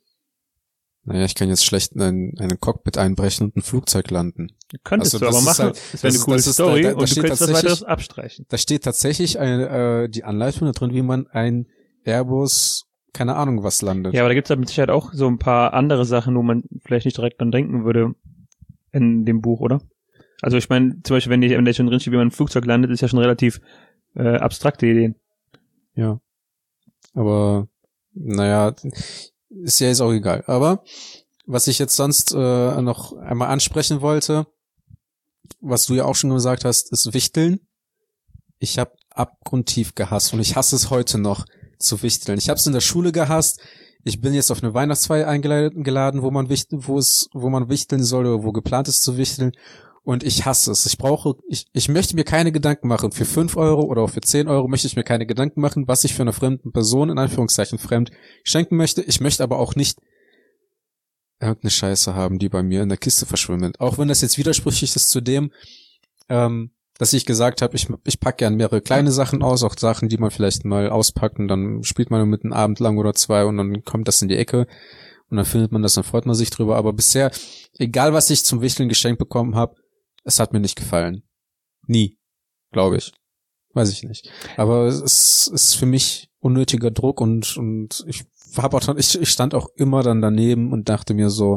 Naja, ich kann jetzt schlecht in ein, einen Cockpit einbrechen und ein Flugzeug landen. Könntest Also du das aber ist machen. halt- das wäre eine das- coole das ist- Story da- da und du steht könntest das tatsächlich- weiteres abstreichen. Da steht tatsächlich eine, äh, die Anleitung da drin, wie man ein Airbus, keine Ahnung was landet. Ja, aber da gibt's da mit Sicherheit auch so ein paar andere Sachen, wo man vielleicht nicht direkt dran denken würde in dem Buch, oder? Also ich meine, zum Beispiel, wenn die, wenn da schon drinsteht, wie man ein Flugzeug landet, ist ja schon relativ äh, abstrakte Ideen. Ja. Aber, naja, ist ja jetzt auch egal. Aber, was ich jetzt sonst äh, noch einmal ansprechen wollte, was du ja auch schon gesagt hast, ist Wichteln. Ich habe abgrundtief gehasst und ich hasse es heute noch zu wichteln. Ich habe es in der Schule gehasst. Ich bin jetzt auf eine Weihnachtsfeier eingeladen, wo man wichteln, wo es, wo man wichteln soll oder wo geplant ist zu wichteln. Und ich hasse es. Ich brauche, ich, ich möchte mir keine Gedanken machen. Für fünf Euro oder auch für zehn Euro möchte ich mir keine Gedanken machen, was ich für eine fremde Person, in Anführungszeichen fremd, schenken möchte. Ich möchte aber auch nicht irgendeine Scheiße haben, die bei mir in der Kiste verschwimmt. Auch wenn das jetzt widersprüchlich ist zu dem, ähm, dass ich gesagt habe, ich, ich packe gern mehrere kleine Sachen aus, auch Sachen, die man vielleicht mal auspackt und dann spielt man mit einem Abend lang oder zwei und dann kommt das in die Ecke und dann findet man das, dann freut man sich drüber. Aber bisher, egal was ich zum Wichteln geschenkt bekommen habe, es hat mir nicht gefallen. Nie, glaube ich. Weiß ich nicht. Aber es ist für mich unnötiger Druck und und ich habe auch ich, ich stand auch immer dann daneben und dachte mir so,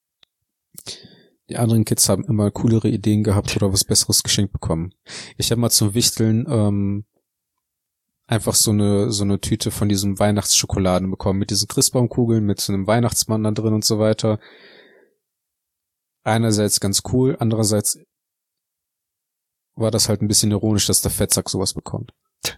die anderen Kids haben immer coolere Ideen gehabt oder was Besseres geschenkt bekommen. Ich habe mal zum Wichteln ähm, einfach so eine so eine Tüte von diesem Weihnachtsschokoladen bekommen mit diesen Christbaumkugeln, mit so einem Weihnachtsmann da drin und so weiter. Einerseits ganz cool, andererseits war das halt ein bisschen ironisch, dass der Fettsack sowas bekommt.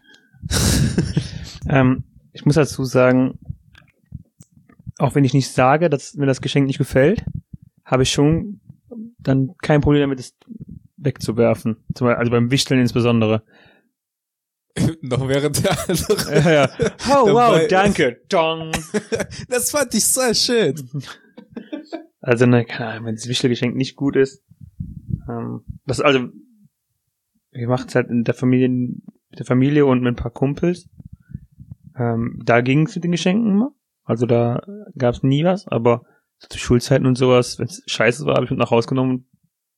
ähm, ich muss dazu sagen, auch wenn ich nicht sage, dass mir das Geschenk nicht gefällt, habe ich schon dann kein Problem damit, es wegzuwerfen. Zum Beispiel, also beim Wichteln insbesondere. Noch während der andere. Ja, ja. Oh, wow, danke. Dong. Das fand ich so schön. Also, ne, keine Ahnung, wenn das Wichtelgeschenk nicht gut ist. Ähm, das also, wir machen es halt in der Familie, mit der Familie und mit ein paar Kumpels. Ähm, da ging es mit den Geschenken immer. Also da gab es nie was, aber so zu Schulzeiten und sowas, wenn es scheiße war, habe ich mit nach Hause genommen.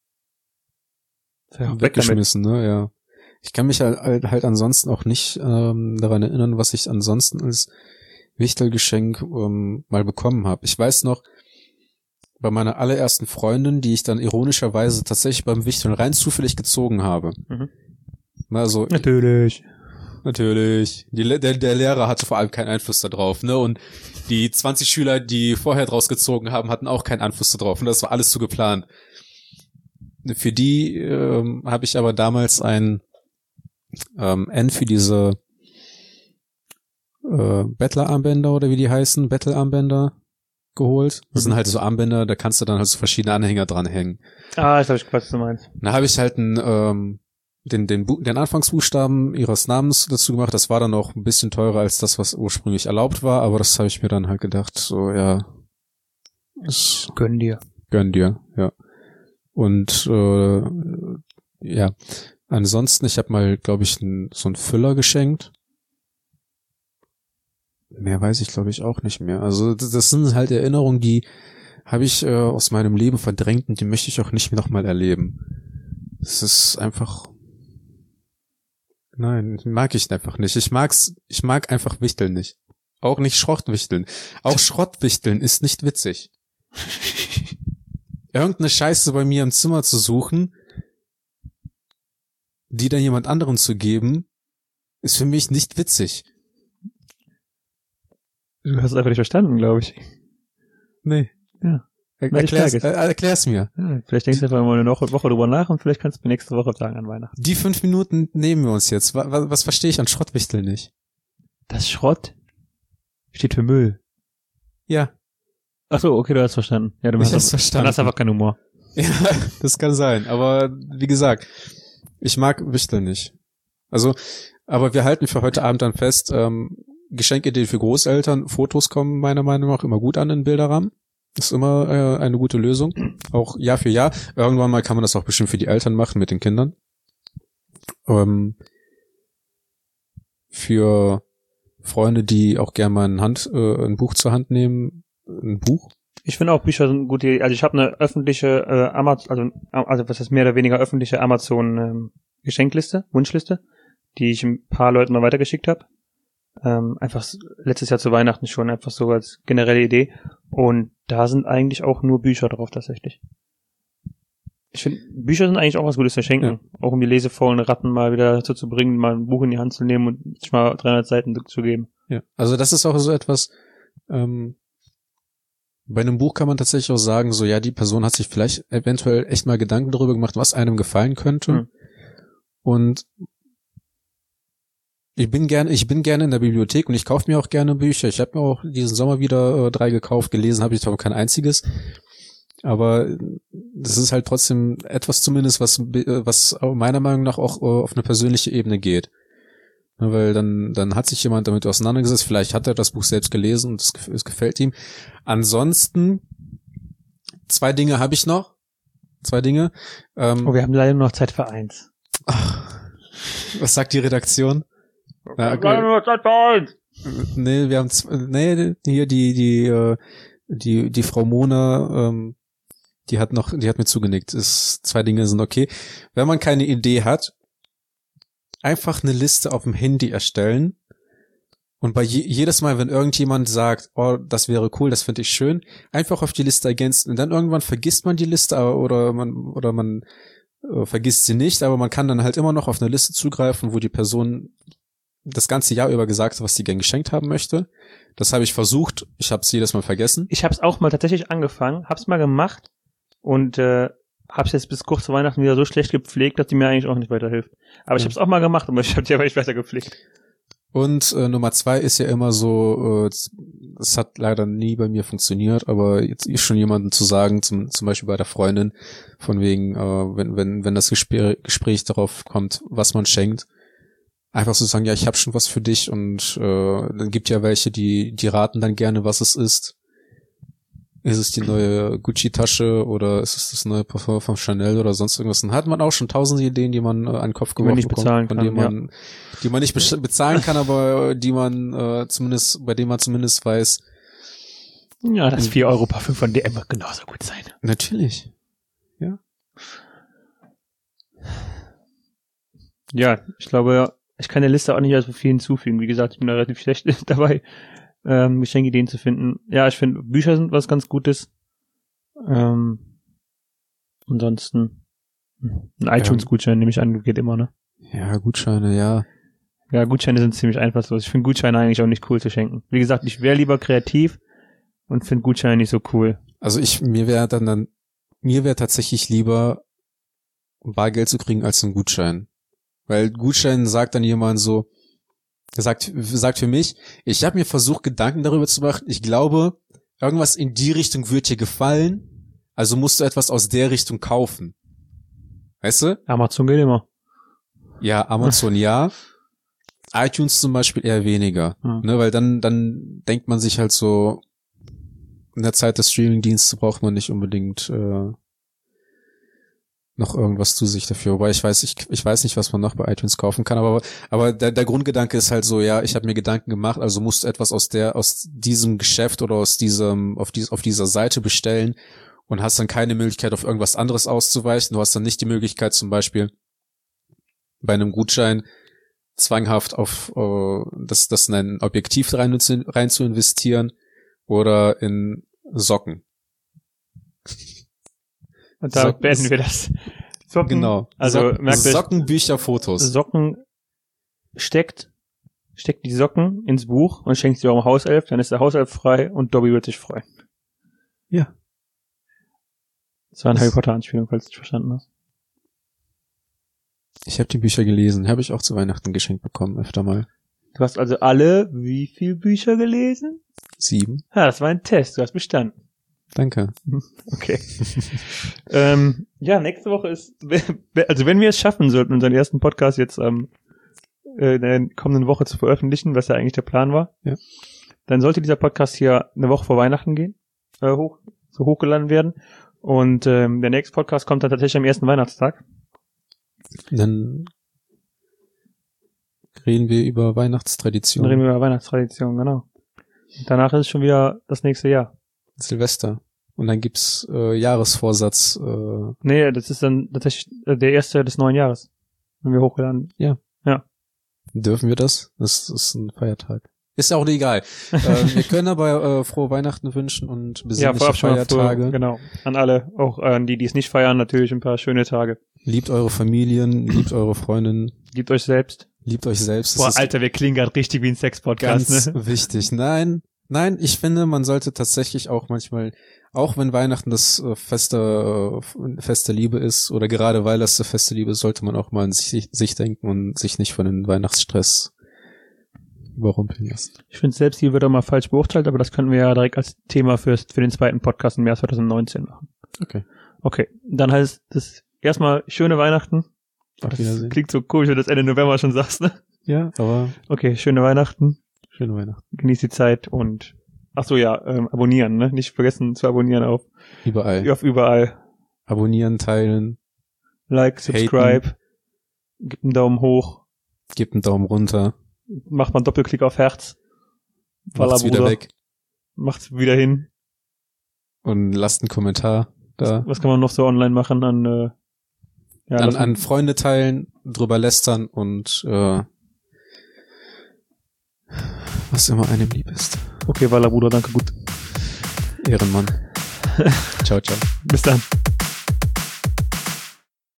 Ja, weggeschmissen, ne, ja. Ich kann mich halt, halt, halt ansonsten auch nicht ähm, daran erinnern, was ich ansonsten als Wichtelgeschenk ähm, mal bekommen habe. Ich weiß noch, bei meiner allerersten Freundin, die ich dann ironischerweise tatsächlich beim Wichteln rein zufällig gezogen habe. Mhm. Also, Natürlich. Natürlich. Die, der, der Lehrer hatte vor allem keinen Einfluss darauf, ne? Und die zwanzig Schüler, die vorher draus gezogen haben, hatten auch keinen Einfluss darauf. Und das war alles so geplant. Für die ähm, habe ich aber damals ein ähm, N für diese äh, Bettlerarmbänder oder wie die heißen, Battle-Armbänder geholt. Das sind halt so Armbänder, da kannst du dann halt so verschiedene Anhänger dranhängen. Ah, jetzt habe ich Quatsch, was du meinst. Da habe ich halt einen, ähm, den, den, den Anfangsbuchstaben ihres Namens dazu gemacht. Das war dann auch ein bisschen teurer als das, was ursprünglich erlaubt war, aber das habe ich mir dann halt gedacht, so, ja. Das Gönn dir. Gönn dir, ja. Und äh, ja, ansonsten, ich habe mal, glaube ich, n, so einen Füller geschenkt. Mehr weiß ich, glaube ich, auch nicht mehr. Also das, das sind halt Erinnerungen, die habe ich äh, aus meinem Leben verdrängt und die möchte ich auch nicht mehr nochmal erleben. Es ist einfach... Nein, mag ich einfach nicht. Ich mag's, ich mag einfach Wichteln nicht. Auch nicht Schrottwichteln. Auch Schrottwichteln ist nicht witzig. Irgendeine Scheiße bei mir im Zimmer zu suchen, die dann jemand anderem zu geben, ist für mich nicht witzig. Du hast es einfach nicht verstanden, glaube ich. Nee. Ja. Er, erklär's, er, erklär's mir. Ja, vielleicht denkst du einfach mal eine Woche, Woche drüber nach und vielleicht kannst du mir nächste Woche sagen an Weihnachten. Die fünf Minuten nehmen wir uns jetzt. Was, was, was verstehe ich an Schrottwichteln nicht? Das Schrott steht für Müll. Ja. Ach so, okay, du hast verstanden. Ja, du Ich hast, hab's einfach- verstanden. Dann hast du einfach keinen Humor. Ja, das kann sein. Aber wie gesagt, ich mag Wichteln nicht. Also, aber wir halten für heute Abend dann fest, ähm, Geschenkideen für Großeltern, Fotos kommen meiner Meinung nach immer gut an in Bilderrahmen. Ist immer äh, eine gute Lösung. Auch Jahr für Jahr. Irgendwann mal kann man das auch bestimmt für die Eltern machen mit den Kindern. Ähm, für Freunde, die auch gerne mal ein, Hand, äh, ein Buch zur Hand nehmen, ein Buch. Ich finde auch Bücher sind gute Idee. Also ich habe eine öffentliche äh, Amazon, also also was ist mehr oder weniger öffentliche Amazon ähm, Geschenkliste, Wunschliste, die ich ein paar Leuten mal weitergeschickt habe. Ähm, einfach s- letztes Jahr zu Weihnachten schon, einfach so als generelle Idee. Und da sind eigentlich auch nur Bücher drauf tatsächlich. Ich finde, Bücher sind eigentlich auch was Gutes zu schenken. Auch um die lesefaulen Ratten mal wieder dazu zu bringen, mal ein Buch in die Hand zu nehmen und sich mal dreihundert Seiten zu geben. Ja. Also das ist auch so etwas, ähm, bei einem Buch kann man tatsächlich auch sagen, so ja, die Person hat sich vielleicht eventuell echt mal Gedanken darüber gemacht, was einem gefallen könnte. Mhm. Und ich bin gerne, ich bin gerne in der Bibliothek und ich kaufe mir auch gerne Bücher. Ich habe mir auch diesen Sommer wieder äh, drei gekauft, gelesen habe ich aber kein einziges. Aber das ist halt trotzdem etwas zumindest, was äh, was meiner Meinung nach auch äh, auf eine persönliche Ebene geht. Ne, weil dann dann hat sich jemand damit auseinandergesetzt, vielleicht hat er das Buch selbst gelesen und es, gef- es gefällt ihm. Ansonsten zwei Dinge habe ich noch. Zwei Dinge. Ähm, Oh, wir haben leider nur noch Zeit für eins. Was sagt die Redaktion? Ja, okay. Leider nur noch Zeit für eins! Nee, wir haben z- nee, hier die die äh, die die Frau Mona, ähm, die hat noch, die hat mir zugenickt. Ist, zwei Dinge sind okay. Wenn man keine Idee hat, einfach eine Liste auf dem Handy erstellen und bei je, jedes Mal, wenn irgendjemand sagt, oh, das wäre cool, das finde ich schön, einfach auf die Liste ergänzen und dann irgendwann vergisst man die Liste aber- oder man oder man äh, vergisst sie nicht, aber man kann dann halt immer noch auf eine Liste zugreifen, wo die Person das ganze Jahr über gesagt hat, was sie gern geschenkt haben möchte. Das habe ich versucht, ich habe es jedes Mal vergessen. Ich habe es auch mal tatsächlich angefangen, hab's mal gemacht und äh, hab's jetzt bis kurz vor Weihnachten wieder so schlecht gepflegt, dass die mir eigentlich auch nicht weiterhilft. Aber ich Ja. hab's auch mal gemacht, aber ich habe die aber nicht weiter gepflegt. Und äh, Nummer zwei ist ja immer so, äh, es hat leider nie bei mir funktioniert, aber jetzt ist schon jemandem zu sagen, zum, zum Beispiel bei der Freundin, von wegen, äh, wenn wenn wenn das Gespräch, Gespräch darauf kommt, was man schenkt, einfach so sagen, ja, ich habe schon was für dich und äh, dann gibt ja welche, die die raten dann gerne, was es ist. Ist es die neue Gucci-Tasche oder ist es das neue Parfum von Chanel oder sonst irgendwas? Dann hat man auch schon tausende Ideen, die man äh, an den Kopf Die man geworfen nicht bekommt, bezahlen von kann, denen man, die man nicht be- bezahlen kann, aber die man äh, zumindest, bei denen man zumindest weiß, Ja, das vier Euro Parfüm von D M wird genauso gut sein. natürlich. Ja, ich glaube, ich kann der Liste auch nicht allzu viel hinzufügen. Wie gesagt, ich bin da relativ schlecht dabei, ähm, Geschenkideen zu finden. Ja, ich finde, Bücher sind was ganz Gutes. Ähm, ansonsten ein iTunes-Gutschein, nehme ich an, geht immer, ne? Ja, Gutscheine, ja. Ja, Gutscheine sind ziemlich einfallslos. Ich finde Gutscheine eigentlich auch nicht cool zu schenken. Wie gesagt, ich wäre lieber kreativ und finde Gutscheine nicht so cool. Also ich, mir wäre dann, dann, mir wäre tatsächlich lieber, Bargeld zu kriegen als einen Gutschein. Weil Gutschein sagt dann jemand so, sagt, sagt für mich, ich habe mir versucht, Gedanken darüber zu machen, ich glaube, irgendwas in die Richtung wird dir gefallen, also musst du etwas aus der Richtung kaufen. Weißt du? Amazon geht immer. Ja, Amazon ja, iTunes zum Beispiel eher weniger, Hm. ne, weil dann, dann denkt man sich halt so, in der Zeit des Streamingdienstes braucht man nicht unbedingt äh, noch irgendwas zu sich dafür. Wobei ich weiß, ich, ich weiß nicht, was man noch bei iTunes kaufen kann, aber aber der, der Grundgedanke ist halt so, ja, ich habe mir Gedanken gemacht, also musst du etwas aus der aus diesem Geschäft oder aus diesem auf dies, auf dieser Seite bestellen und hast dann keine Möglichkeit, auf irgendwas anderes auszuweichen. Du hast dann nicht die Möglichkeit, zum Beispiel bei einem Gutschein zwanghaft auf äh, das das in ein Objektiv rein zu, rein zu investieren oder in Socken. Und da Socken beenden ist- wir das. Socken, Genau. Also Socken, merkt euch, Socken, Bücher, Fotos. Socken steckt, steckt die Socken ins Buch und schenkt sie eurem Hauself, dann ist der Hauself frei und Dobby wird sich freuen. Ja. Das war eine Das- Harry Potter Anspielung, falls du nicht verstanden hast. Ich habe die Bücher gelesen, habe ich auch zu Weihnachten geschenkt bekommen, öfter mal. Du hast also alle wie viel Bücher gelesen? Sieben. Ja, das war ein Test, du hast bestanden. Danke. Okay. ähm, ja, nächste Woche ist, also wenn wir es schaffen sollten, unseren ersten Podcast jetzt am äh, in der kommenden Woche zu veröffentlichen, was ja eigentlich der Plan war, ja. Dann sollte dieser Podcast hier eine Woche vor Weihnachten gehen, äh, hoch, so hochgeladen werden. Und ähm, der nächste Podcast kommt dann tatsächlich am ersten Weihnachtstag. Dann reden wir über Dann Weihnachtstraditionen. reden wir über Weihnachtstradition, genau. Und danach ist es schon wieder das nächste Jahr. Silvester. Und dann gibt's äh, Jahresvorsatz. Äh, Nee, das ist dann tatsächlich äh, der erste des neuen Jahres, wenn wir hochgeladen. ja. Ja. Dürfen wir das? Das ist ein Feiertag. Ist ja auch egal. äh, wir können aber äh, frohe Weihnachten wünschen und Ja, besinnliche vorab schon mal Feiertage. für, genau. An alle, auch an die, die es nicht feiern, natürlich ein paar schöne Tage. Liebt eure Familien, liebt eure Freundinnen, Gebt euch selbst. liebt euch selbst. Das Boah, ist Alter, wir klingen gerade richtig wie ein Sex-Podcast, ganz ne? wichtig. Nein, nein, ich finde, man sollte tatsächlich auch manchmal, auch wenn Weihnachten das äh, feste, äh, feste Liebe ist, oder gerade weil das eine feste Liebe ist, sollte man auch mal an sich, sich denken und sich nicht von den Weihnachtsstress überrumpeln lassen. Ich finde, Selbstliebe wird auch mal falsch beurteilt, aber das können wir ja direkt als Thema fürs, für den zweiten Podcast im Jahr zwanzig neunzehn machen. Okay. Okay, dann heißt das erstmal schöne Weihnachten. Auf Das Wiedersehen. klingt so komisch, wenn du das Ende November schon sagst, ne? Ja, aber Okay, schöne Weihnachten. schöne Weihnachten. Genießt die Zeit und ach so, ja, ähm, abonnieren, ne? Nicht vergessen zu abonnieren auf, Überall. auf überall. Abonnieren, teilen, Like, subscribe, gib einen Daumen hoch, gebt einen Daumen runter, macht mal einen Doppelklick auf Herz. macht's wieder Bruder. weg Macht's wieder hin. und lasst einen Kommentar da. Was kann man noch so online machen an, äh, ja, an, lass- an Freunde teilen, drüber lästern und äh, was immer einem lieb ist. Okay, Walla Bruder, danke, gut. Ehrenmann. Ciao, ciao. Bis dann.